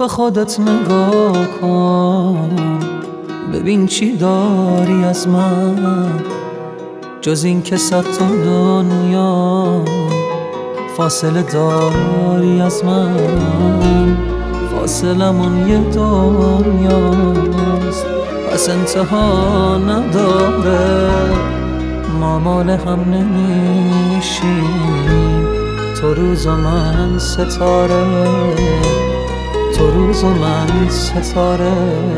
به خودت نگاه کن، ببین چی داری از من جز این که صد تا دنیا فاصله داری از من. فاصلمون یه دنیاست پس انتها نداره، ما مال هم نمیشیم، تو روز و من ستاره، تو روز و من ستاره.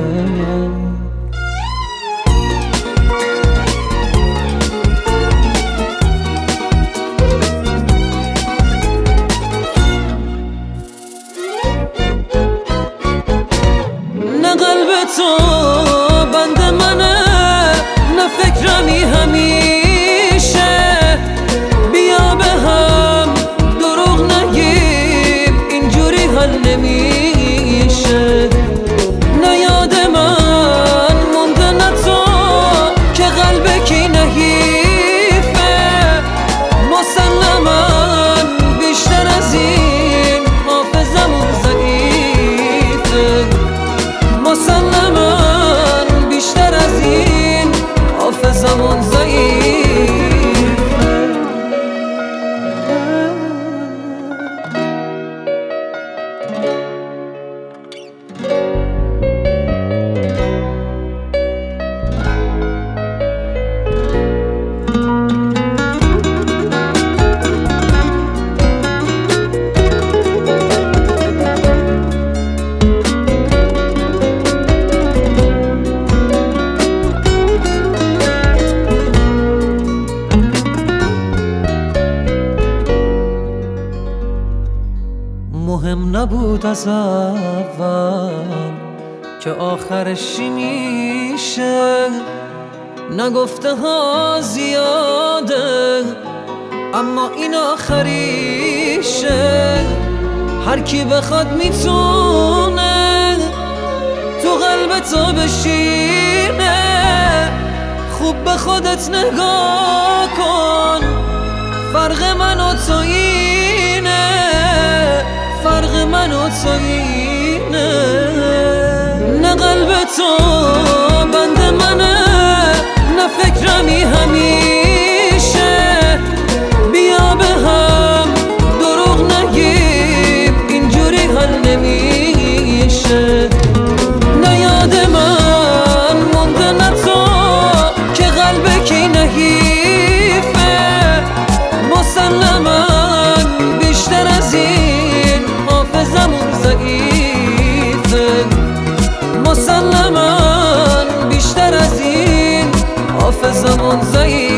نه قلب تو بند منه، نه فکرمی همیشه، بیا به هم دروغ نگیم اینجوری حل نمیشه. نه یاد من مونده نه تو که قلب کی نحیفه، مسلما بیشتر از این حافظمون ضعیفه، مسلما بیشتر از این حافظمون ضعیفه. مهم نبود از اول که آخرش چی میشه، نگفته ها زیاده اما این آخریشه. هر کی بخواد میتونه تو قلب تو بشینه، خوب به خودت نگاه کن، فرق من و تو اینه، فرق من و تو اینه. نه قلب تو بند منه، نه فکرمی همیشه، بیا به هم دروغ نگیم اینجوری حل نمیشه. نه یاد من مونده نه تو که قلب کی نحیفه، مسلما بیشتر از این حافظمون ضعیفه، مسلما بیشتر از این حافظمون ضعیفه.